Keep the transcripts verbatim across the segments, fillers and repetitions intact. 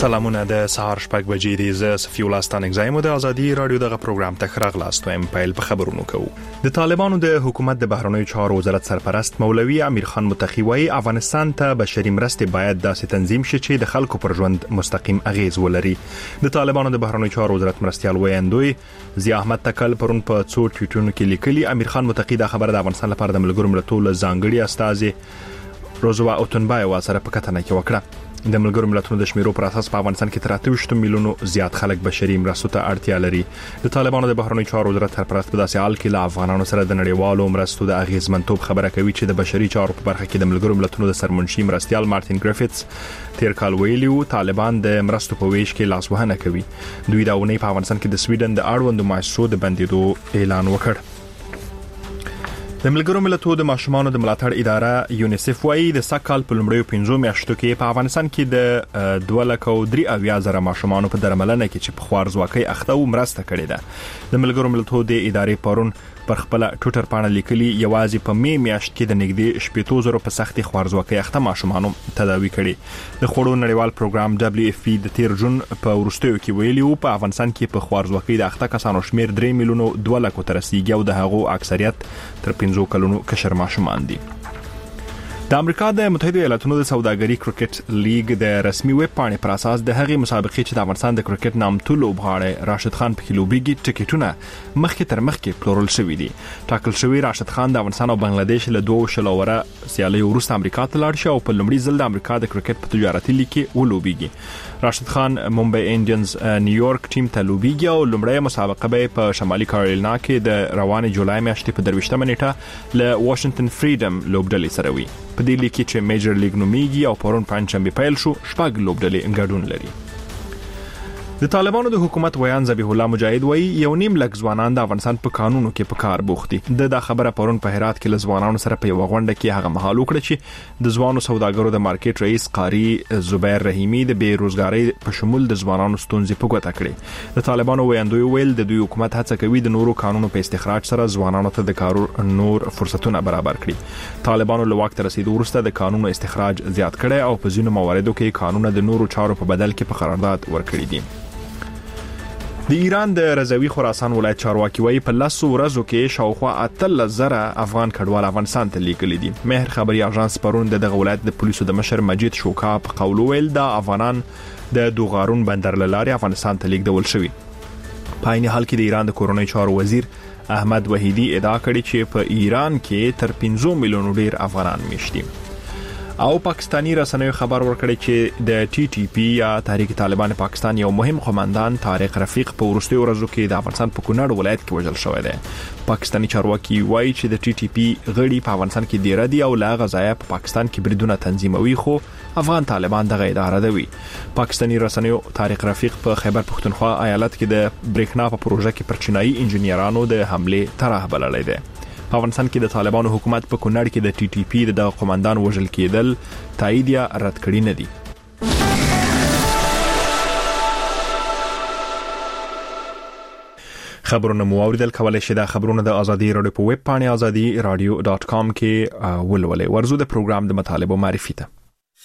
سلامونه د سهار شپږ بجې دي. زه صفي الله ستانک زایم د ازادي رادیو دغه پروګرام ته راغلاست وایم. پیل په خبرونو کوو. د طالبانو د حکومت د بهرنیو چارو وزارت سرپرست مولوي امیر خان متقی وايي افغانستان ته بشري مرستې باید داسې تنظیم شي چې د خلکو پر ژوند مستقیم اغیز ولري. د طالبانو د بهرنیو چارو وزارت مرستيال ویاندوی ضیا احمد تکل پرون په څو ټویټونو کې لیکلي امیر خان متقی دا خبره د افغانستان لپاره د ملګرو ملتونو ځانګړي استازي روزوا اوتنبای واسره په کتنه کې وکړه. د ملګرو ملتونو د شمیرو پر اساس په افغانستان کې تر اته ویشت میلیونو زیات خلک بشري مرستو ته اړتیا لري. د طالبانو د بهرنیو چارو وزارت سرپرست په داسې حال کې له افغانانو سره د نړیوالو مرستو د اغیزمنتوب خبره کوي چې د بشري چارو په برخه کې د ملګرو ملتونو د سرمنشي مرستيال مارټین ګریفټس تیر کال ویلیو طالبان د مرستو په ویش کې لاسوهنه کوي. دوی دا ونې په افغانستان کې د سویډن د اړوندو مؤسسو د بندیدو اعلان وکړ. د ملګرو ملتونو د ماشومانو د ملاتړ اداره یونیسف وايي د سکهال په لومړیو پنځو میاشتو کې په افغانستان کې د دوه لک او درې اویا زره ماشومانو په درملنه کې چې په خوارزواکۍ اخته و مرسته کړې ده. د ملګرو ملتونو د ادارې پرون پر خپل ټویټر باندې لیکلي یوازې په می میاشت کې د نږدې شپږ زره په سختي خوارزواکۍ اخته ماشومانو تداوي کړي. د خوړو نړیوال پروګرام دبليو اف پی د تیر جون په ورستیو کې ویلي و په افغانستان کې په خوارزواکۍ د اخته کسانو شمیر درې میلیونو دوه لک تر رسیدي او د هغو اکثریت تر پنځو کلونو کشر ماشومان دي. د امریکا د متحده ایالاتونو د سوداګري کرکټ لیگ د رسمي ویب پاڼې پر اساس د هغې مسابقې چې د افغانستان د کرکټ نامتو لوبغاړی راشد خان په لوبېږي ټیکټونه مخکې تر مخکې پلورل شوي دي. ټاکل شوی راشد خان د افغانستان او بنگلاديش له دوه شلوره سیالیو وروسته امریکا ته لاړ شي او په لومړي ځل د امریکا د کرکټ په تجارتي لیگ کې ولوبېږي. راشد خان ممبئی انډینز نیویارک ټیم ته لوبېږي او لومړی مسابقه به په شمالي کارولینا کې د روانې جولای میاشتې په درویشتمه نیټه له واشنگټن فریډم لوبډلې سره وي. په دې لیگ کې چې میجر لیگ نومیږي او پرون پنځشنبه پیل شو شپږ لوبډلې ګډون لري. د طالبانو د حکومت ویان ذبیح الله مجاهد وایي یو نیم لک ځوانان د افغانستان په قانونو کې په کار بوخت دي. د دا خبره پرون په هرات کې له ځوانانو سره په یو غونډه کې هغه مهال وکړه چې د ځوانو سوداګرو د مارکیټ رئیس قاری زبیر رحیمی د بیروزګاری په شمول د ځوانانو ستونزې په ګوته کړې. د طالبانو ویاندوی ویل د دوی حکومت هڅه کوي د نورو قانونو په استخراج سره ځوانانو ته د کارو نور فرصتونه برابر کړي. طالبانو له وخت رسیدو وروسته د قانونو استخراج زیات کړي او په ځینو مواردو کې قانون د نورو چارو په بدل کې په قرارداد ورکړي دي. د ایران د رضوی خراسان ولایت چارواکي وايي په لاسو ورځو کې شاوخوا اتل زره افغان کډوال افغانستان ته لیږلي دي. مهر خبري اژانس پرون د دغه ولایت د پولیسو د مشر مجید شوکا په قول ویل د افغانان د دوغارون بندر لاري افغانستان ته لیږدول شوی. په عین حال کې د ایران د کورونی چارو وزیر احمد وحیدی ادعا کړې چې په ایران کې تر پنځه میلیونو ډیر افغانان میشتي. او پاکستانی رسنیو خبر ورکړی چې د ټي ټي پی یا تحریک طالبان پاکستان یو مهم قوماندان طارق رفیق په ورستیو ورځو کې د افغانستان په کونړ ولایت کې وژل شوی دی. پاکستانی چارواکي وایي چې د ټي ټي پی غړي په افغانستان کې ډیر دي او لا غزایا په پاکستان کې بریدونه تنظیموي خو افغان طالبان دغه اداره دوي. پاکستانی رسنیو طارق رفیق په خیبر پختونخوا ایالت کې د بریښنا په پروژه کې پر چینایي انجنیرانو د حمله طرح بللی دی. په افغانستان کې د طالبانو حکومت په کونړ کې د ټي ټي پی د قوماندان وژل کېدل تایید یا رد کړی نه دي. خبرونه مو اوریدل کولای شئ د خبرونه د ازادي رادیو په ویب پاڼه ازادي رادیو ډاټ کام کې ولولئ. ورزو د پروګرام د مطالبه معرفي ته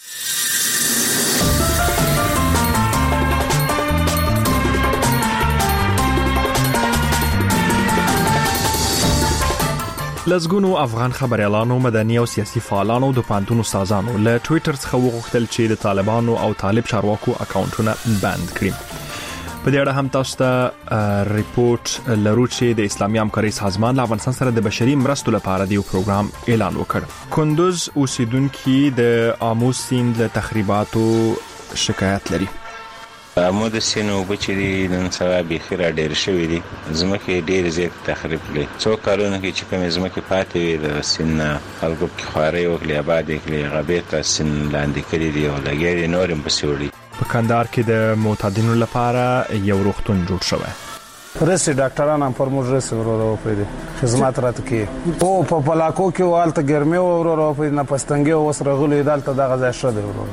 لزګونو افغان خبريالانو مدني او سیاسي فعالانو د پانتون استادانو له ټوئیټر څخه وغوښتل چې د طالبانو او طالب چارواکو اکاونټونه بند کړي. په دې اړه هم تاسو ته ریپورت لرو چې د اسلامي همکارۍ سازمان له افغانستان سره د بشري مرستو لپاره د یو پروګرام اعلان وکړ. کندوز اوسیدونکو د آمو سیند له تخریباتو شکایت لري. امو د سینو بچری نن سبا بخیر ډیر شوی دي. زمکه ډیر زیات تخریب کړي. څو کارونه کې چې کوم زمکه پاتې وي د سین خلکو کې خواري او کلی آباد کړي غبیت سین لاندې کړي دي او لګي نورم پسوړي. په کندهار کې د معتادینو لپاره یو روغتون جوړ شوی. رسي ډاکټران هم فرموز رسي ورو په خدمات راته کې او په پلاکو کې والته ګرمي ورو په نه پستنګي او سره غلې دالته دغه ځای شته ورو.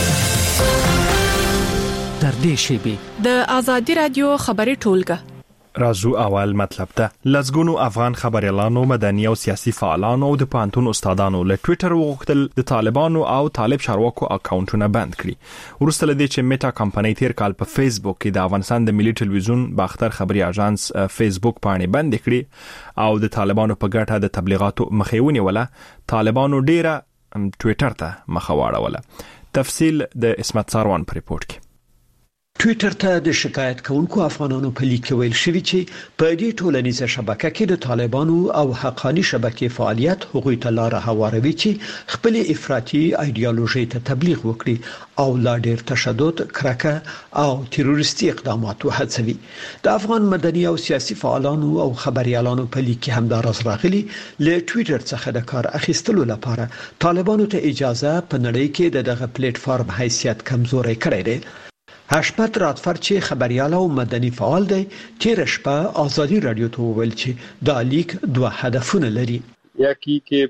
در دې شیبې د ازادي رادیو خبري ټولګه رازو اول مطلب ته لزګونو افغان خبريالانو مدني او سیاسي فعالانو او د پانتون استادانو له ټوئیټر وغوښتل د طالبانو او طالب چارواکو اکاونټونه بند کړي ورسته لدې چې میټا کمپنۍ تیر کال په فیسبوک کې د افغانستان د ملي ټلویزیون باختر خبري اژانس فیسبوک باندې بند کړي او د طالبانو په ګټه د تبلیغاتو مخېونی ولا طالبانو ډیره ټوئیټر ته مخواړه ولا تفصیل د اسمت ساروان پر ریپورت کې ټوئیټر ته د شکایت کوونکو افغانانو په لیک ویل شوی چې په دې ټولنیزه شبکه کې د طالبانو او حقانی شبکې فعالیت هغوی ته لار هواروي چې خپل افراطي ایدئولوژي ته تبلیغ وکړي او لا ډیر تشدد، کرکه او تروریستي اقدامات وهڅوي. د افغان مدني او سیاسي فعالانو او خبريالانو په لیک کې همدا راز راغلي له ټوئیټر څخه د کار اخیستلو لپاره طالبانو ته اجازه په نړۍ کې د دغه پلیټ فارم حیثیت کمزوري کړی دی. هشمت راتفر چې خبريال او مدني فعال دی تیر شپه آزادي رادیو ته ویل چې دا لیک دوه هدفونه لري. یکی کې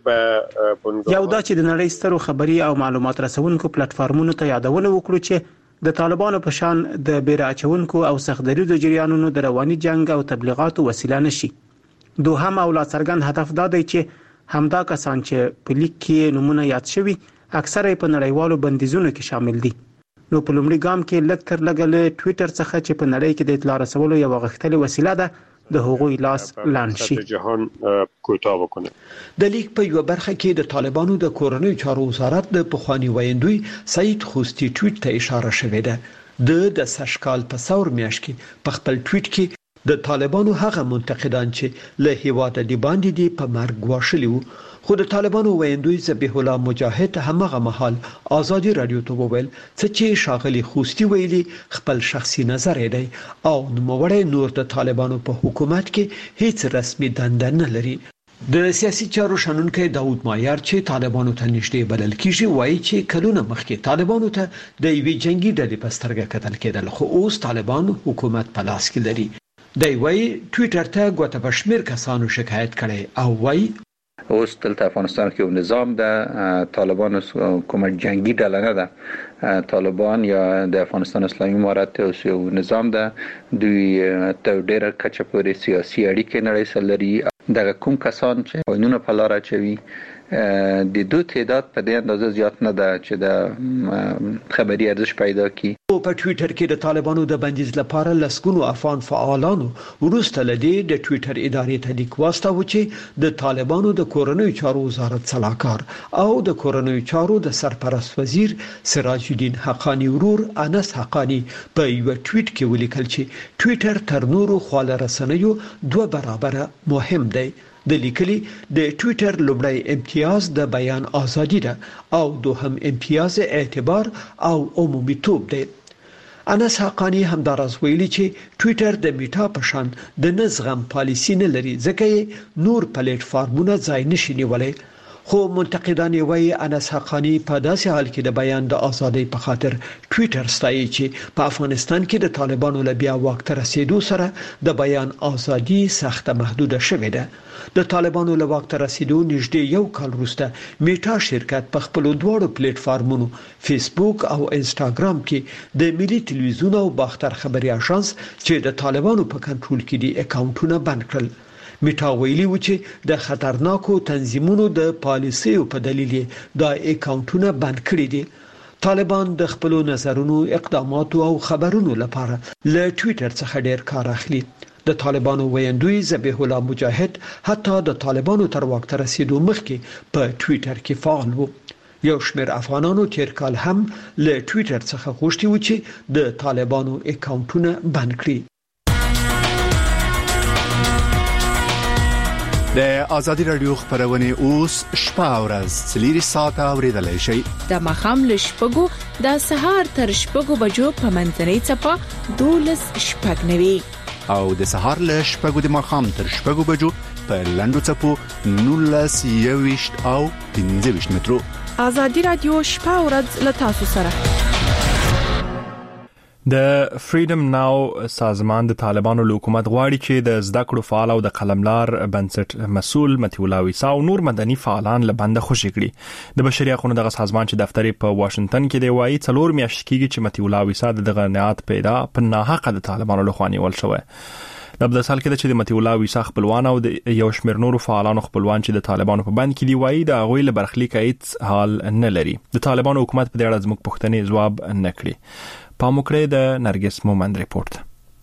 به یو دا چې د نړۍ سترو خبري او معلومات رسونکو پلیټ فارمونو ته یادونه وکړو چې د طالبانو په شان د بیره اچونکو او سختدریدو جریانونو د رواني جنگ او تبلیغاتو وسیله نشي. دوهم او لا څرګند هدف دا دی چې همدا کسان چې په لیک کې نمونه یاد شوي اکثره په نړیوالو بندیزونو کې شامل دي. نو په لومړي ګام کې لږ تر لږه له ټوئیټر څخه چې په نړۍ کې د اطلاع رسولو یو غښتلې وسیله ده د هغوی لاس لاندې شي. جهان کوتاه وکړي. د لیک په یو برخه کې د طالبانو د کورنۍ چارو وزارت د پخوانی ویندوی سعید خوستی ټوئیټ ته اشاره شوې ده. د د سشکال په څور میاشت کې په خپل ټوئیټ کې د طالبانو هغه منتقدان چې له هیواده دی باندې دی په مرګ واښلي وو، خو د طالبانو ویندوی ذبیح الله مجاهد همغه مهال آزادي رادیو ته وویل چې شاغلي خوستی ویلي خپل شخصي نظر دی او نوموړی نور د طالبانو په حکومت کې هیڅ رسمي دنده نه لري. د سیاسي چارو شنونکي داوود مایار چې طالبانو ته نږدې بلل کیږي وایي چې کلونه مخکې طالبانو ته د یوې جنگي ډلې په سترګه کتل کېدل، خو اوس طالبان حکومت په لاس کې لري. دی وایي ټوئیټر ته ګوته بشمیر کسانو شکایت کړي او وایي اوس دلته افغانستان کې یو نظام د طالبانو کومه جنگي ډله نه ده. طالبان یا د افغانستان اسلامي امارت یو نظام ده، دوی ته ډېر کچه پورې سیاسي اړیکې نړۍ سره لري. دغه کوم کسان چې قانون په لار اچوي د دوی تعداد په دې اندازه زیات نه ده چې د خبري ارزش پیدا کړي. په ټوئیټر کې د طالبانو د بندیز لپاره لسګونو افغان فعالانو ورسته لدی د ټوئیټر ادارې ته لیک واستاوه چې د طالبانو د کورنۍ چارو وزارت صلاحکار او د کورنۍ چارو د سرپرست وزیر سراج الدین حقانی ورور انس حقانی په یو ټوئیټ کې ولیکل چې ټوئیټر تر نورو خواله رسنیو دوه برابره مهم دی. د لیکلي د ټوئیټر لومړی امتیاز د بیان ازادي ده او دوهم امتیاز اعتبار او عمومي توپ دی. انس حقانی همدارز ویلي چې ټوئیټر د میټا په شان د نظم پالیسی نه لري ځکه نور پلیټ فارمونه ځای نشي نیولای. خو منتقدان وایي انس حقانی په داسې حال کې د بیان د ازادۍ په خاطر ټوئیټر ستایي چې په افغانستان کې د طالبانو له بیا واک ته رسیدو سره د بیان ازادي سخت محدوده شوې ده. د طالبانو له واک ته رسیدو نږدې یو کال وروسته میټا شرکت په خپل دواړو پلیټ فارمونو فیسبوک او انسټاګرام کې د ملي ټلویزیون او باختر خبري اژانس چې د طالبانو په کنټرول کې دي اکاونټونه بند کړل. میټا ویلي و چې د خطرناکو تنظیمونو د پالیسیو په دلیل دا اکاونټونه بند کړي دي. طالبان د خپل نظرونو، اقداماتو او خبرونو لپاره له ټوئیټر څخه ډیر کار اخلي. د طالبانو ویندوی ذبیح الله مجاهد حتی د طالبانو تر واک ته رسیدو مخکې په ټوئیټر کې فعال و. یو شمېر افغانانو تیر کال هم له ټوئیټر څخه غوښتي و چې د طالبانو اکاونټونه بند کړي. د آزادی رادیو خبرونه اوس شپه او ورځ څلور ساعته اوریدلای شئ. د مخام له شپږو د سهار تر شپږو بجو په منځنۍ چپه دولس شپږ نوي او د سهار له شپږو د مخام تر شپږو بجو په لندو چپو نولس یويشت او پنځه ویشت مترو. آزادی رادیو شپه او ورځ له تاسو سره. د فریډم ناو سازمان د طالبانو له حکومت غواړي چې د زده کړو فعال او د قلملار بنسټ مسؤل متي الله ویسا او نور مدني فعالان له بنده خوشي کړي. د بشري حقوقو دغه سازمان چې دفتر په واشنگټن کې دی وایي څلور میاشتې کېږي چې متي الله ویسا دغه نهاد پیدا په ناحقه د طالبانو له خوا نیول شوی. د بل سال کې چې د متي الله ویسا خپلوان او د یو شمېر نورو فعالانو خپلوان چې د طالبانو په بند کې دی وایي د هغوی له برخلیک هیڅ حال نه لري. د طالبانو حکومت په دې اړه زموږ پوښتنې ځواب نه کړي. پاموکړه د نرګس مومند ریپورت.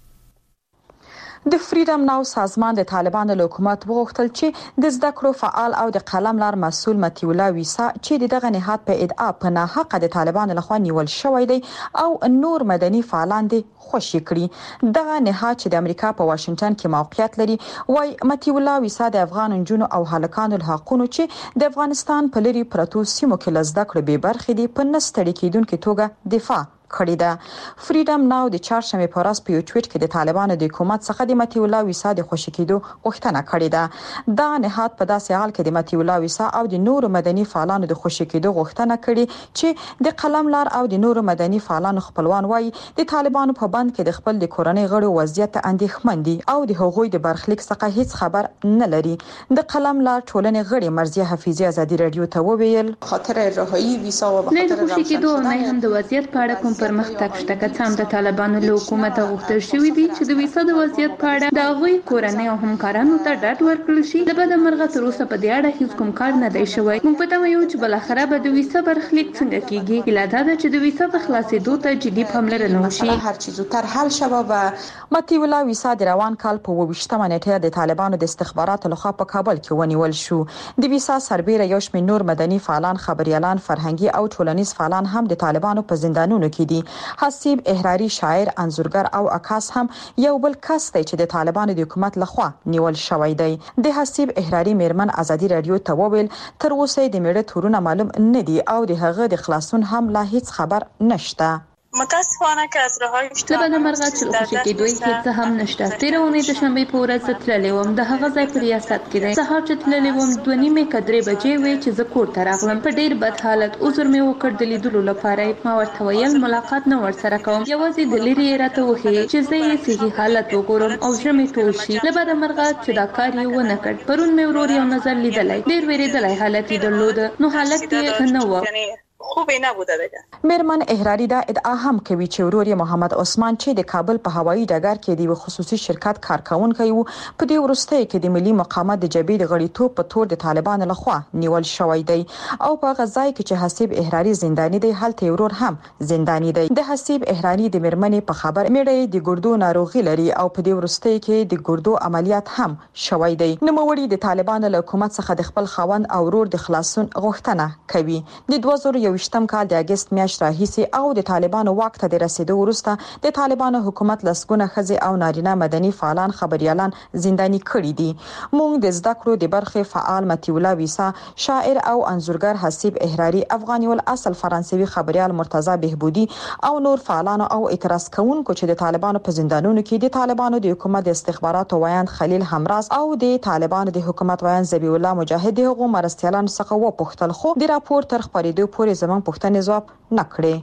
د فریډم ناو سازمان د طالبانو له حکومت وغوښتل چې د زده کړو فعال او د قلم لار مسؤل متي الله ویسا چې دغه نهاد په ادعا په ناحقه د طالبانو لخوا نیول شوی دی او نور مدني فعالان دي خوشی کړي. دغه نهاد چې د امریکا په واشنگټن کې موقعیت لري وای متي الله ویسا د افغان جنونو او هلکانو له حقوقو چې د افغانستان په لري پرتو سیمو کې لزده کړو به برخې دي په نستړي کېدونکو توګه دفاع کړی ده. فریډم ناو د چهارشنبه په ورځ په یو ټویټ کې د طالبانو د حکومت څخه د متي الله ویسا د خوشی کېدو غوښتنه کړې ده. دا نهاد په داسې حال کې د متي الله ویسا او د نورو مدني فعالانو د خوشی کېدو غوښتنه کړې چې د قلم لار او د نورو مدني فعالانو خپلوان وایي د طالبانو په بند کې د خپل د کورنۍ غړو وضعیت اندېښمن دي او د هغوی د برخلیک څخه هیڅ خبر نه لري. د قلم لار ټولنې غړي مرزیه حفیظي ازادي رادیو ته وویل خاطر رهایی ویسا او خاطر خوشی کېدو نه هم د وضعیت په اړه کوم پرمختګ شته که څنګه د طالبانو له حکومت غوښتل شوی دی چې د ویسا د وضعیت په اړه د هغوی کورنۍ او همکارانو ته ډاډ ورکړل شي. د بده مرغه تر اوسه په دې اړه هیڅ کوم کار نه دی شوی. موږ په تمه یو چې بل اخره به د ویسا برخلیک څنګه کیږي. هیله ده چې د ویسا د خلاصېدو ته جدي پاملرنه وشي. هر چیز زودتر حل شوه. و متي الله ویسا د روان کال په اووه نیټه د طالبانو د استخباراتو لخوا په کابل کې ونیول شو. د ویسا سربېره یو شمېر نور مدني فعالان، خبريالان، فرهنګي او ټولنیز فعالان هم د طالبانو په زندانونو کې دي. حسیب احراری، شاعر، انځورګر او عکاس هم یو بل کس دی چې د طالبانو د حکومت لخوا نیول شوی دی. د حسیب احراری میرمن ازادي رادیو ته وویل تر اوسه د میړه تورونه معلوم نه دي او د هغه د خلاصون هم لا هیڅ خبر نشته. متاسفانه که از رهایی لبنه مرغه چې د خوشی کېدوی هیڅ هم نشته. تیر اونۍ د شنبه په ورځ تللې وم. د هغه ځای په ریاست کې دی. سهار چې تللې وم دوه نیمې کدرې بجې وې چې زه کور ته راغلم. په ډیر بد حالت عذر مې وکړ د لیدلو لپاره. ما ورته ویل ملاقات نه ورسره کوم. یوازې د لری راته وخی چې زه یې صحیح حالت وګورم او زړه مې ټول شي. لبنه مرغه چې دا کار یې ونه کړ. پرون مې ورور یو نظر لیدلای. ډیر ویریدلای حالت یې درلود. نو حالت یې نه و. خوبه نبوده ده. میرمن احراری دا ادعا هم کوي چې ورور محمد عثمان چې د کابل په هوایي ډګر کې دی خصوصي شرکت کارکونکي وو په دې ورستۍ کې د ملي مقاومت د جبهې د غړیتوب په تور د طالبانو لخوا نیول شوی دی او په غزای کې چې حسیب احراری زندانی دی هلته ورور هم زندانی دی. د حسیب احراری د میرمنې په خبر میړې د ګردو ناروغي لري او په دې ورستۍ کې د ګردو عملیات هم شوی دی. نوموړي د طالبانو له حکومت څخه د خپل خاوند او ورور د خلاصون غوښتنه کوي. د دوه زره یوویشتم کال د اگست میاشت راهیسي او د طالبانو واک ته د رسیدو وروسته د طالبانو حکومت لسګونه ښځې او نارینه مدني فعالان، خبريالان زنداني کړي دي. موږ د زده کړو د برخې فعال متي الله ویسا، شاعر او انځورګر حسیب احراری، افغاني الاصل فرانسوي خبريال مرتضی بهبودي او نور فعالان او اعتراض کوونکو چې د طالبانو په زندانونو کې د طالبانو د حکومت د استخباراتو وایند خلیل همراز او د طالبانو د حکومت وایند زبی الله مجاهد د حقوقو مرستيالانو څخه وپوښتل خو د راپور تر خبرېدو پورې زمون پوښتنه جواب نکړي.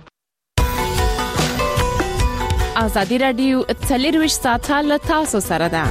ازادي رادیو څلرویشت ساعته له تاسو سره ده.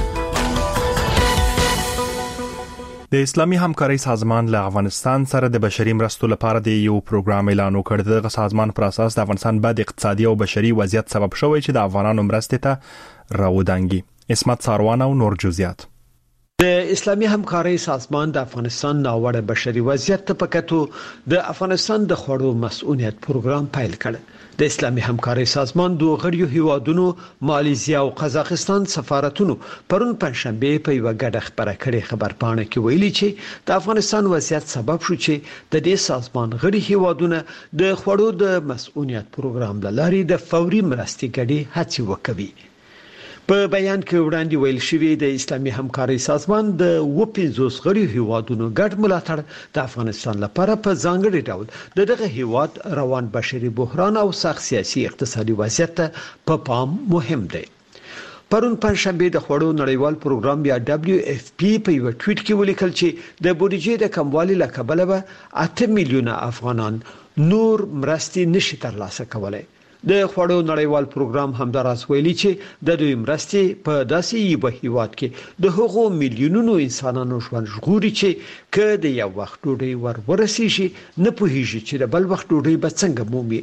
د اسلامي همکارۍ سازمان له افغانستان سره د بشري مرستو لپاره د یو پروګرام اعلان وکړ. د سازمان پر اساس د افغانستان بد اقتصادي او بشري وضعیت سبب شوی چې د افغانانو مرستې ته راودانګي. اسمت ساروان او نور جزئیات. د اسلامي همکارۍ سازمان د افغانستان ناوړه بشري وضعیت ته پکتو د افغانستان د خوړو مسؤلیت پروګرام پیل کړ. د اسلامي همکارۍ سازمان دوه غړیو هیوادونو مالیزیا او قزاقستان سفارتونو پرون پنځشنبه په یو غډه خبره کړې خبرپاڼه کې ویلي چې د افغانستان وضعیت سبب شو چې د دې سازمان غړي هیوادونه د خوړو د مسؤلیت پروګرام لاري د فوري مرستې غړي هڅې وکوي. په بیان کې وړاندې ویل شوی د اسلامي همکارۍ سازمان د و پنځوس غړي هیوادونو ګډ ملاتړ د افغانستان لپاره په ځانګړي ډول د دغه هیواد روان بشري بحران او سخت سیاسي اقتصادي وضعیت په پام مهم دی. پرون پنځشنبه د خوړو نړیوال پروګرام یا دبليو اف پی په یو ټویټ کې ولیکل چې د بودیجې د کموالي له کبله به اته میلیونه افغانان نور مرستې نشي ترلاسه کولای. د خوړو نړیوال پروګرام همداراز ویلي چې د دوی مرستې په داسې یو هیواد کې د هغو میلیونونو انسانانو ژوند ژغوري چې که د یو وخت ډوډۍ ور ورسیږي نه پوهیږي چې د بل وخت ډوډۍ به څنګه مومي.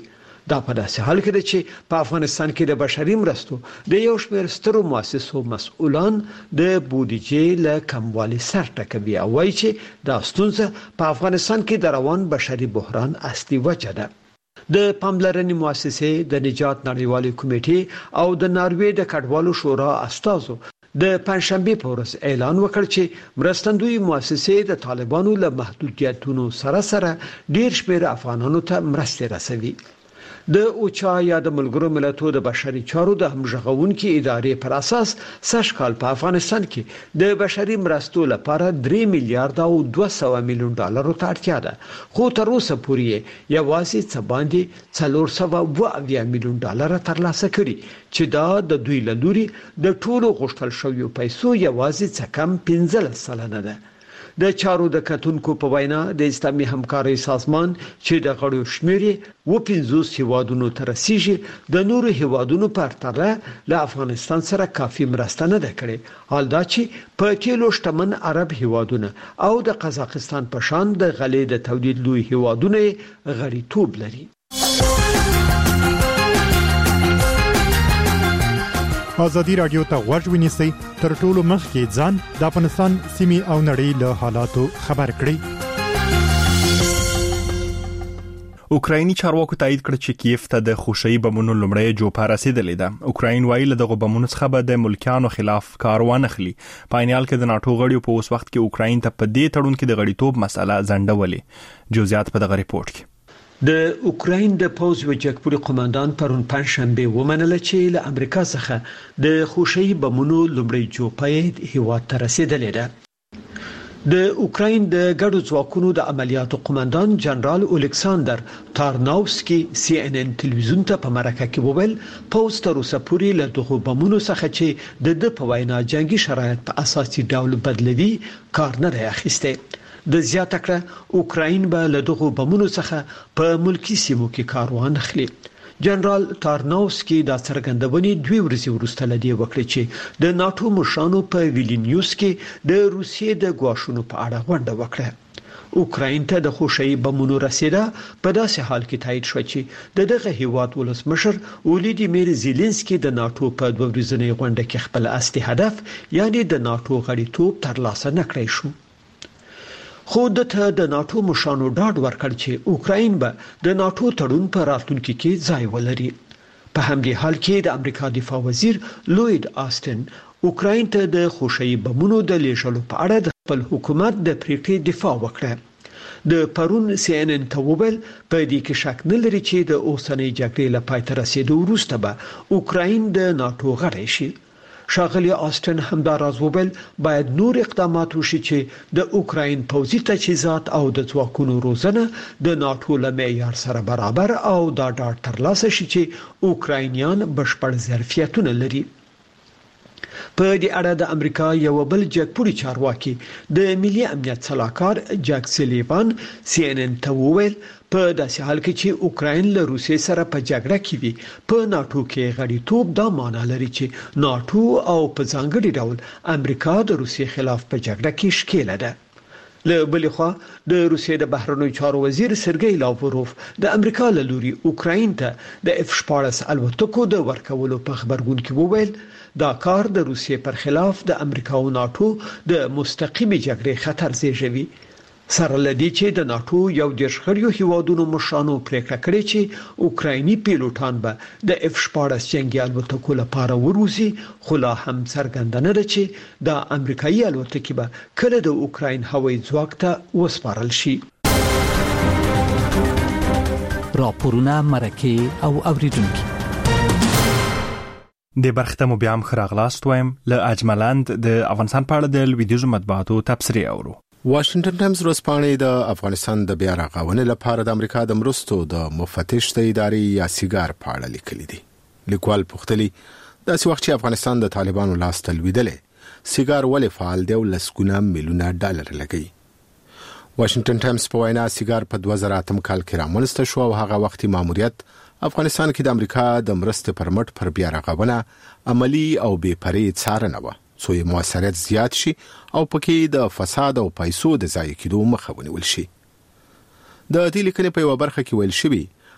دا په داسې حال کې ده چې په افغانستان کې د بشري مرستو د یو شمېر سترو مؤسسو مسؤلان د بودیجې له کموالي سر ټکوي او وایي چې دا ستونزه په افغانستان کې د روان بشري بحران اصلي وجه ده. د پاملرنې مؤسسې د نجات نړیوالې کمیټې او د ناروې د کډوالو شورا استازو د پنځشنبه په ورځ اعلان وکړ چې مرستندوی مؤسسې د طالبانو له محدودیتونو سره سره ډیر شمېر افغانانو ته مرستې رسوي. د اوچا یا د ملګرو ملتونو د بشري چارو د همغږونکو ادارې پر اساس سږ کال په افغانستان کې د بشري مرستو لپاره درې میلیارډ او دوه سوه میلیون ډالر ته اړتیا ده، خو تر اوسه پورې یوازې څه باندې څلور سوه اووه اویا میلیون ډالر ترلاسه کړي چې دا د دوی له لوري د ټولو غوښتل شویو پیسو یوازې څه کم پنځلس سلنه ده. د چارو د کتونکو په وینا د اسلامي همکارۍ سازمان چې د غړو شمېر و پنځوس هیوادونو ته رسیږي د نورو هیوادونو په پرتله له افغانستان سره کافي مرسته نه ده کړې، حال دا چې په تیلو شتمن عرب هیوادونه او د قزاقستان په شان د غلې د تولید لوی هیوادونه غړیتوب لري. ازادي رادیو ته غوږ ونیسئ تر ټولو مخکې ځان د افغانستان سیمې او نړۍ له حالاتو خبر کړئ. اوکرایني چارواکو تایید کړ چې کیف ته د خوشي بمونو لمړی جوپه رسیدلې ده. اوکراین وایي له دغه بمونو څخه به د ملکیانو خلاف کاروان اخلي. په عینیال کې د ناتو غړیو په اوس وخت کې اوکراین ته په دې تړون کې د غړیتوب مسله ځنډولې. جزئیات په دغه ریپورت کې. د اوکراین د پوز وجکپوري قوماندان پرون پنځشنبه ومنل چې له امریکا څخه د خوشي بمونو لمړی جوپه هیواد ته رسیدلې ده. د اوکراین د ګډو ځواکونو د عملیاتو قوماندان جنرال الکساندر تارناوسکي سی ان ان تلویزیون ته په مرکه کې وویل پوز تر اوسه پورې له دغه بمونو څخه چې د د په وینا جنگي شرایط په اساسي ډول بدلوي کار نه دی اخیسته. د زیاته کړه اوکراین به له دغه بمونو څخه په ملکی سیمو کې کاروان اخلي. جنرال تارناوسکي دا څرګندونې دوی ورځې وروسته لدی وکړي چې د ناتو مشرانو په ویلینیوس کې د روسیې د ګواښونو په اړه غونډه وکړه. اوکراین ته د خوشي بمونو رسیدا په داسې حال کې تایید شو چې د دغه هیواد ولسمشر ولیدیمیر زيلنسکي د ناتو په دوه ورځنۍ غونډه کې خپل اصلي هدف یعنی د ناتو غړیتوب ترلاسه نکړی شو. خو دته د ناتو مشرانو ډاډ ورکړ چې اوکراین به د ناتو تړون په راتلونکي کې ځای ولري. په همدې حال کې د امریکا دفاع وزیر لوید آستن اوکراین ته د خوشي بمونو د لیږلو په اړه د خپل حکومت د پریکړې دفاع وکړه. د پرون سی ان ان ته وویل په دې کې شک نه لري چې د اوسنۍ جګړې له پای ته رسیدو وروسته به اوکراین د ناتو غړی شي. شاغلی آستن همداراز وویل باید نور اقدامات وشي چې د اوکراین پوځي تجهیزات او د ځواکونو روزنه د ناتو له معیار سره برابر او دا ډاډ ترلاسه شي چې اوکراینیان بشپړ ظرفیتونه لري. په دې اړه د امریکا یو بل جګپوري چارواکي د ملي امنیت صلاحکار جاک سلیوان سی ان ان ته وویل په داسې حال کې چې اوکراین له روسیې سره په جګړه کې وي په ناتو کې غړیتوب دا معنی لري چې ناتو او په ځانګړي ډول امریکا د روسیې خلاف په جګړه کې ښکیله ده. له بل خوا د روسیې د بهرنیو چارو وزیر سرګی لاوروف د امریکا له لوري اوکراین ته د اف شپاړس الوتکو د ورکولو په خبرګون کې وویل دا کار د روسیې پر خلاف د امریکا او ناتو د مستقیمي جګړې خطر زیږوي. سره لدی چې د ناتو یو دیرش غړیو هیوادونو مشرانو پریکړه کړې چې اوکرایني پیلوټان به د اف شپاړس جنگي الوتکو لپاره وروزي، خو لا هم څرګنده نه ده چې د امریکایي الوتکې به کله د اوکراین هوایي ځواک ته وسپارل شي. راپورونه مرکه او اوریدونکو د برخته مو بیا هم خراغلاست وایم له اجملند د افغانستان په اړه د لویدیزو مطبوعاتو تبصرې اورو. واشنگټن ټایمز ورځپاڼې د افغانستان د بیا رغونې لپاره د امریکا د مرستو د مفتش د ادارې یا سیګار په اړه لیکلي دي. لیکوال پوښتلي داسې وخت چې افغانستان د طالبانو لاس ته لوېدلې سیګار ولې فعال دی او لسګونه میلیونه ډالر لګوي. واشنگټن ټایمز په وینا سیګار په دوه زره اتم کال کې رامنځته شو او هغه وختي ماموریت افغانستان کې د امریکا د مرستې پر مټ پر بیا رغونه عملی او بې پرې څارنه و څو یې موثریت زیات شي او پکې د فساد او پیسو د ضایع کېدو مخه ونیول شي. د دې لیکنې په یو برخه کې ویل شوی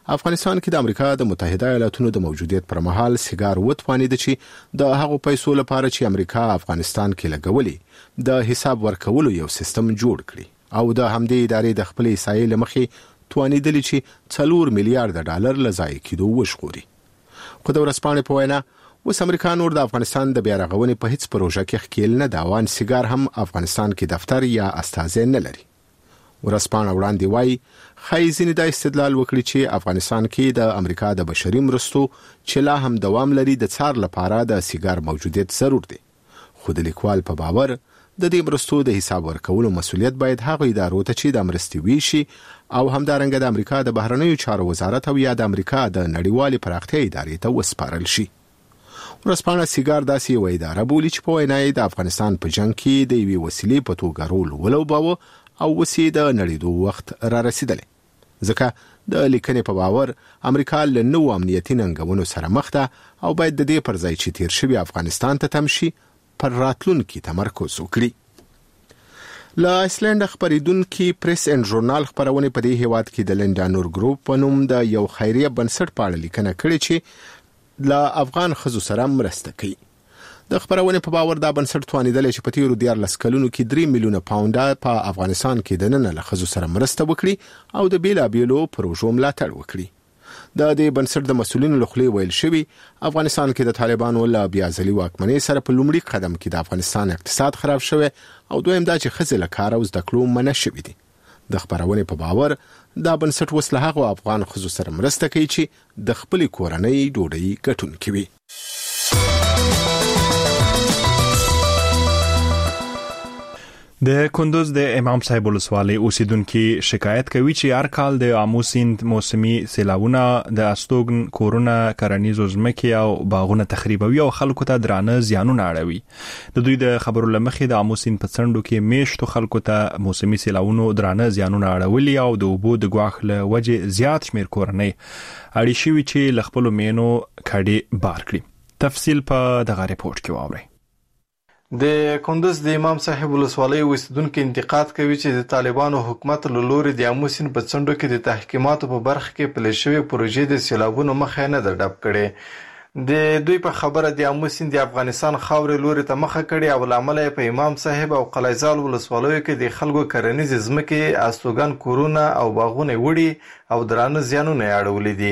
افغانستان کې د امریکا د متحده ایالاتونو د موجودیت پر مهال سیګار وتوانید چې د هغو پیسو لپاره چې امریکا افغانستان کې لګولې د حساب ورکولو یو سیستم جوړ کړي او د همدې ادارې د خپل ایسایې لمخې توانیدلی چې څلور میلیارډ ډالر لزای کېدو وشغوري. خو د ورځپاڼې په وینا اوس امریکا نور د افغانستان د بیا رغونې په هیڅ پروژه کې ښکیل نه دا وان سیګار هم افغانستان کې دفتر یا استازی نه لري. ورځپاڼه وړاندې وایي ښایي ځینې دا استدلال وکړي چې افغانستان کې د امریکا د بشري مرستو چې لا هم دوام لري د څار لپاره د سیګار موجودیت ضرور دی. خو د لیکوال په باور د دې مرستو د حساب ورکولو مسؤلیت باید هغه ادارو ته چې د مرستې ویشي او همدارنګه د امریکا د بهرنیو چارو وزارت او یا د امریکا د نړیوالې پراختیا ادارې ته وسپارل شي. ورځپاڼه سیګار داسې یوه اداره بولي چې په وینا یې د افغانستان په جنګ کې د یوې وسیلې په توګه رول ولوباوه او اوس یې د نړېدو وخت را رسېدلی. ځکه د لیکنې په باور امریکا له نوو امنیتي ننګونو سره مخ ده او باید د دې پر ځای چې تیر شوي افغانستان ته تم شي پر راتلونکي تمرکز وکړي. له ایسلنډ خبریدونکي پریس اینډ ژورنال خبرونه په دې هیواد کې د لنډانور ګروپ په نوم د یو خیریه بنسټ په اړه لیکنه کړې چې له افغان ښځو سره مرسته کوي. د خبرونه په باور دا بنسټ توانیدلی چې په تیرو دیارلس کلونو کې درې میلیونه پاونډه په افغانستان کې دننه له ښځو سره مرسته وکړي او د بیلابیلو پروژو ملاتړ وکړي. د دې بنسټ د مسؤلینو له خولې ویل شوي افغانستان کې د طالبانو له بیا ځلي واکمنۍ سره په لومړي قدم کې د افغانستان اقتصاد خراب شوی او دویم دا چې ښځې له کار او زده کړو منع شوي دي. د خبرونې په باور دا بنسټ اوس له هغو افغان ښځو سره مرسته کوي چې د خپلې کورنۍ ډوډۍ ګټونکي وي. د کندوز د امام صاحب ولسوالۍ اوسیدونکو شکایت کوي چې هر کال د آمو سیند موسمي سیلاوونه د استوګن کورونه کرنیزو ځمکې او باغونه تخریبوي او خلکو ته درانه زیانونه اړوي. د دوی د خبرو لمخې د آمو سیند په څنډو کې میشتو خلکو ته موسمي سیلاوونو درانه زیانونه اړولي او د اوبو د ګواښ له وجې زیات شمیر کورنۍ اړې شوي چې له خپلو مینو کډې بار کړي. تفصیل په دغه ریپورت کې واورئ. د کندوز د امام صاحب ولسوالۍ اوسیدونکو انتقاد کوي چې د طالبانو حکومت له لوري د آمو سیند په څنډو کې د تحکیماتو په برخه کې پلي شوې پروژې د سیلابونو مخه نه ده ډب کړې. د دوی په خبره د آمو سیند د افغانستان خاورې لوري ته مخه کړې او لامل یې په امام صاحب او قلعهزال ولسوالیو کې د خلکو کرنیز ځمکې استوګن کورونه او باغونه وړي او درانه زیانونه اړولې دي.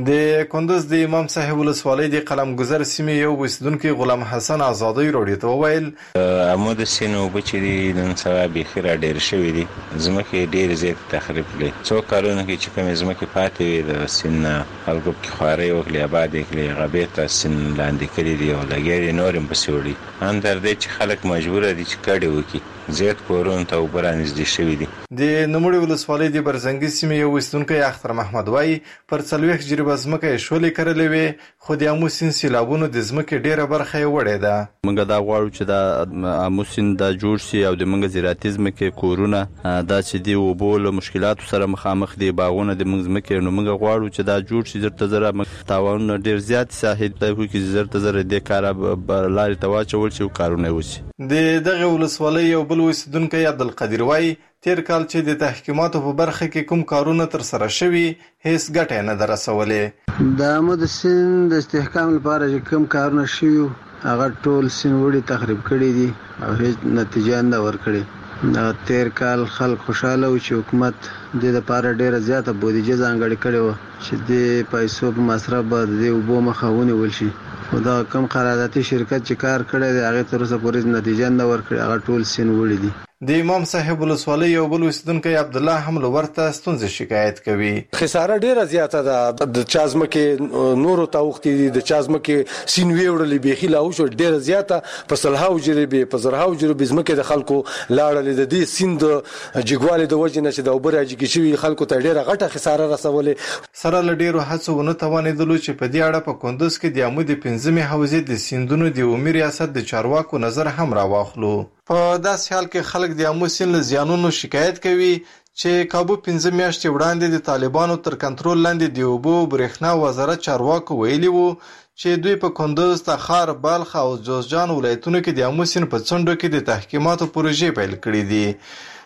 د کندوز د امام صاحب ولسوالۍ د قلمګذر سیمې یو اوسیدونکو غلام حسن آزادی راډیو ته وویل آمو د سیند اوبه چې نن سبا بیخي را ډېر شوي دي، ځمکې ډېرې زیات تخریب کړې. څو کلونو کې چې کومې ځمکې پاتې وې د سیند نه خلکو پکې خوارۍ وکړې، اباد یې کړې، هغه بېرته سیند لاندې کړي دي او لګیا دي نور هم پسې وړي. هم تر دې چې خلک مجبوره دي چې کډې وکړي، زیات کورونو ته اوبه رانږدې شوي دي. د نوموړې ولسوالۍ د برزنګي سیمې یو اوسیدونکی اختر محمد وایي پر څلوېښت جریبه ځمکه یې شولې کرلې وې، خو د آمو سیند سیلابونو د ځمکې ډېره برخه یې وړې ده. موږ دا غواړو چې دا آمو سیند دا جوړ شي او د موږ زراعتي ځمکې کورونه دا چې دي اوبو له مشکلاتو سره مخامخ دي، باغونه د موږ ځمکې، نو موږ غواړو چې دا جوړ شي. زر ته زره تاوانونه ډېر زیات ساحل ته وي چې زر ته زره دې کاره لارې ته واچول شي او کارونه وشي. د دغه ولسوالۍ یو بل اوسیدونکی عبدالقدیر وایي تیر کال چې د تحکیماتو په برخه کې کوم کارونه تر سره شوي هیڅ ګټه نه ده رسولې. د آمو د سیند د استحکام لپاره چې کوم کارونه شوي هغه ټول سیند وړي تخریب کړي دي او هیڅ نتیجه نه ورکړي. تیر کال خلک خوشاله و چې حکومت د لپاره ډیره زیاته بودیجه ځانګړې کړې و چې د پیسو په مصرف به د اوبو مخه ونیول شي، خو دا کوم قراردادي شرکت چې کار کړی دی هغې تر اوسه پورې نتیجه نه ورکړې، هغه ټول سیند وړي دي. د امام صاحب ولسوالۍ یو بل اوسیدونکی عبدالله هم له ورته ستونزې شکایت کوي. خساره ډیره زیاته ده، د چا ځمکې نورو ته اوښتې دي، د چا ځمکې سیند ویوړلې بیخي لا وشو ډیره زیاته، په سلهاو جریبې په زرهاو جریبې ځمکې د خلکو لاړلې. د دې سیند جګوالي د وجې نه چې د اوبه راجګې شوي خلکو ته ډیره غټه خساره رسولې. سره له ډیرو هڅو ونه توانېدلو چې په دې اړه په کندوز کې د آمو د پنځمې حوزې د سیندونو د عمومي ریاست د چارواکو نظر هم راواخلو. په داسې حال کې خلک د آمو سیند له زیانونو شکایت کوي چې کابو پنځه میاشتې وړاندې د طالبانو تر کنټرول لاندې د اوبو برېښنا وزارت چارواکو ویلي وو چې دوی په کندوز، تخار، بلخ او جوزجان ولایتونو کې د آمو سیند په څنډو کې د تحکیماتو پروژې پیل کړې دي.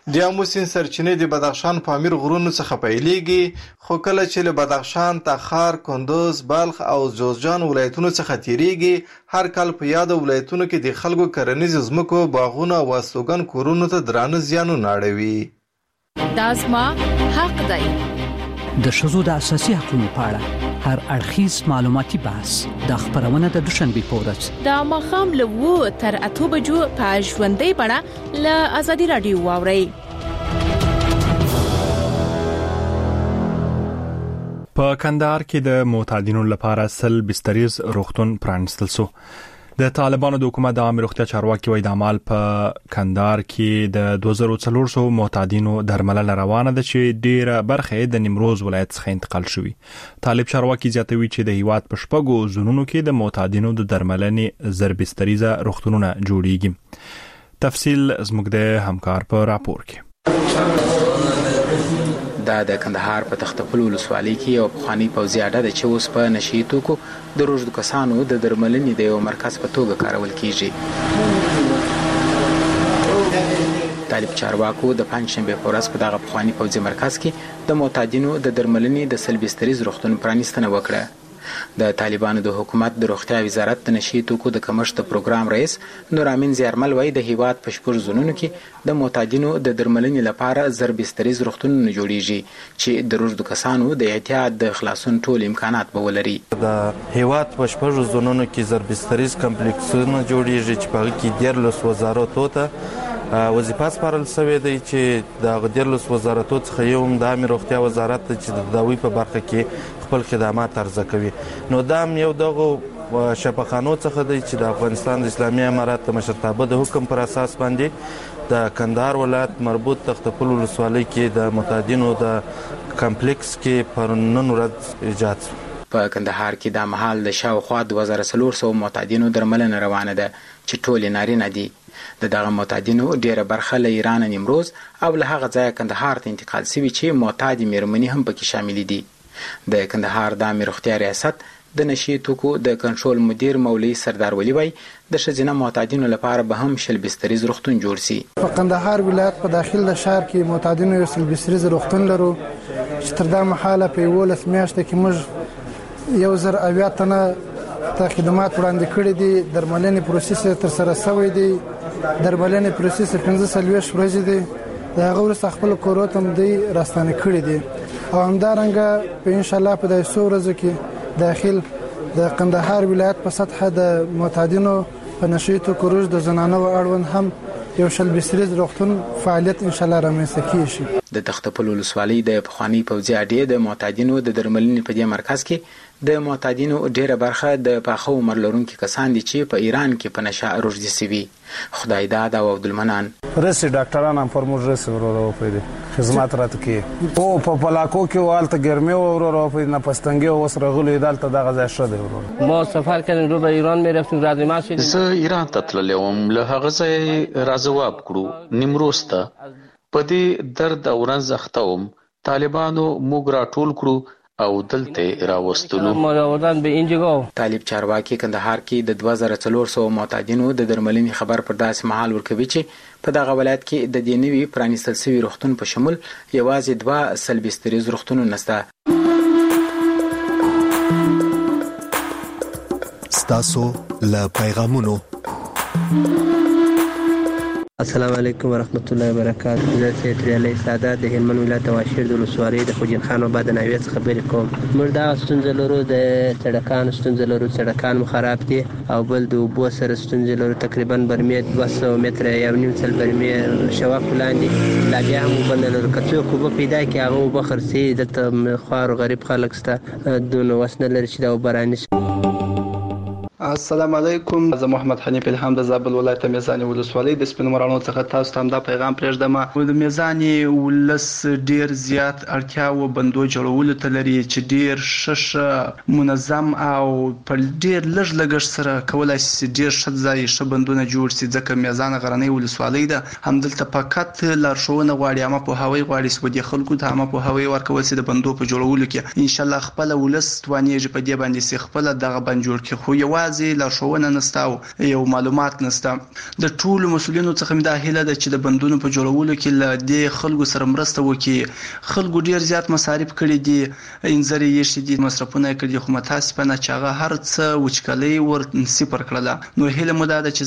د امو سیند سرچینې د بدخشان پامیر غرونو څخه پیلېږي، خو کله چې له بدخشان، تخار، کندوز، بلخ او جوزجان ولایتونو څخه تیریږي، هر کال په یاد ولایتونو کې د خلکو کرنیز ځمکو، باغونو او استوګن کورونو ته درانه زیانونه اړوي. دا زما حق دی. د ښځو د اساسي حقوقو په اړه هر اړخیز معلوماتي بحث د خبرونه د دوشنبه په ورځ د ماښام له وو تر اته بجو په ژوندۍ بڼه له ازادي رادیو واورئ. په کندهار کې د معتادینو لپاره سل بستریز روغتون پرانستل شو. د طالبانو د حکومت د عامه روغتیا چارواکي وایي د عمل په کندهار کې د دوه زره څلور سوه معتادینو درملنه روانه ده چې ډیره برخه د نیمروز ولایت څخه انتقال شوی. طالب چارواکي زیاتوي چې د هیواد په شپږو زونونو کې د معتادینو د درملنې زر بستریزه روغتونونه جوړیږي. تفصیل زموږ د همکار په راپور کې. دا د کندهار په تختپل ولسوالۍ کې یو پخوانی پوځي اډه ده چې اوس په نشي توکو د روزدو کسانو د درملنې د یو مرکز په توګه کارول کیږي. طالب چارواکو د پنځشنبه په ورځ په دغه پخوانی پوځي مرکز کې د معتادینو د درملنې د سلبستریز روغتون پرانیستنه وکړه. د طالبانو د حکومت د روغتیا وزارت د نشي توکو د کمښت پروګرام رئیس نورامین زیارمل وایي د هیواد په شپږ زونونو کې د معتادینو د درملنې لپاره زر بستریز روغتونونه جوړیږي چې د روزدو کسانو د احتیاط د خلاصون ټول امکانات به ولري. د هیواد په شپږ زونونو کې زر بستریز کمپلیکسونه جوړیږي چې په هغه کې دیارلس وزارتو ته وظیفه سپارل شوې ده چې د دیارلس وزارتو څخه یو هم د عامه روغتیا وزارت چې د داوی په برخه کې خپل خدمات عرضه کوي. نو دا یو دغه شفاخانو څخه دی چې د افغانستان د اسلامي امارات د مشرتابه د حکم پر اساس باندې د کندهار ولایت مربوط تختپل ولسوالۍ کې د معتادینو د کمپلیکس کې پر نن ورځ ایجاد شو. په کندهار کې د مهال د شاوخوا دوه زره څلور سوه معتادینو درملنه روانه ده چې ټول نارینه دي. د دغه معتادینو ډیره برخه له ایران، نیمروز او له هغه ځایه کندهار ته انتقال شوي چې معتادي میرمنې هم پکې شامل دي. د کندهار د عامه روغتیا ریاست د نشي توکو د کنټرول مدیر مولوي سردار ولی وای د ښځینه معتادینو لپاره به هم شل بستریز روغتون جوړ شي. په کندهار ولایت په داخل د شهر کې معتادینو یو شل بستریز روغتون لرو چې تر دا مهاله په یولس میاشتو کې موږ یو زر اویا تنه ته خدمات وړاندې کړي دي. درملنې پروسس تر سره شوی دی. درملنې پروسس پنځه څلوېښت ورځې دی. د هغه وروسته خپل کورو ته هم دوی راستانه کړي دي او همدارنګه په انشاءالله په دې څو ورځو کې داخل د کندهار ولایت په سطحه د معتادینو په نشي توکو روز د زنانو اړوند هم یو شل بستریز روغتون فعالیت انشاءالله رامنځته کیږي. د تختپل ولسوالۍ د پخوانی پوځي اډې د معتادینو د درملنې په دې مرکز کې د معتادینو ډیره برخه د پاخه عمر لرونکي کسان دي چې په ایران کې په نشه روزدي سوي. خدای داد او عبدالمنان رسي ډاکټران هم فرموز رسي ورو په خدمات راته کې او په پلاکو کې والته ګرمي ورو په نه پستنګي او سره غلي دالته دغه ځای شته ورو. ما سفر کردیم رو به ایران میرفتیم رد ما شدیم. زه ایران ته تللم له هغه ځای راځواب کړو نیمروز ته. په دې درد او رنځ اختوم طالبانو موږ راټول کړو او دلته راوستلو. طالب چارواکي کندهار کې د دوه زره څلور سوه معتادینو د درملنې خبر پر داسې مهال ورکوي چې په دغه ولایت کې د دې نوي پرانیستل شوي روغتون په شمول یوازې دوه سل بستریز روغتونونه شته. ستاسو له پیغامونو. السلام علیکم ورحمت الله وبرکاته. زه سید علي سادات د هلمند ولایت واشیر د ولسوالۍ د خوجین خان آباد د ناوې څخه خبرې کوم. موږ دا ستونزه لرو د سړکانو ستونزه لرو. سړکان مو خراب دي او بل د اوبو سره ستونزه لرو. تقریبا برمې دوه سوه متره یو نیم سل برمې شواک لاندې لا بیا هم اوبه نه لرو. که څوک اوبه پیدا کړي هغه اوبه خرڅوي. دلته خوار غریب خلک شته دونه وس نه لري چې دا اوبه رانیسي. السلام علیکم. زه محمد حنیف الهام د زابل ولایت میزانی ولسوالۍ د سپین مرانو څخه تاسو ته دا پیغام پرېږدم. د میزانی ولس ډیر زیات اړتیا و بندو جوړولو ته لري چې ډیر ښه منظم او په ډیر لږ لګښت سره کولای شي ډیر ښه ځای ښه بندونه جوړ شي. ځکه میزان غرنۍ ولسوالۍ ده. همدلته فقط لارښوونه غواړي عامه پوهاوی غواړي چې د خلکو ته عامه پوهاوی ورکول شي د بندو په جوړولو کې. ان شاء الله خپل ولس توانیږي په دې باندې چې خپل دغه بند جوړ کړي. خو یوازې یوازې لارښوونه نشته او یو معلومات نشته. د ټولو مسولینو څخه مې دا هیله ده چې د بندونو په جوړولو کې له دې خلکو سره مرسته وکړي. خلکو ډیر زیات مصارف کړي دي، انځري یې شې دي، مصرفونه کړي، خو متاسفانه چې هغه هر څه وچکلي ور صفر کړله. نو هیله مو دا ده چې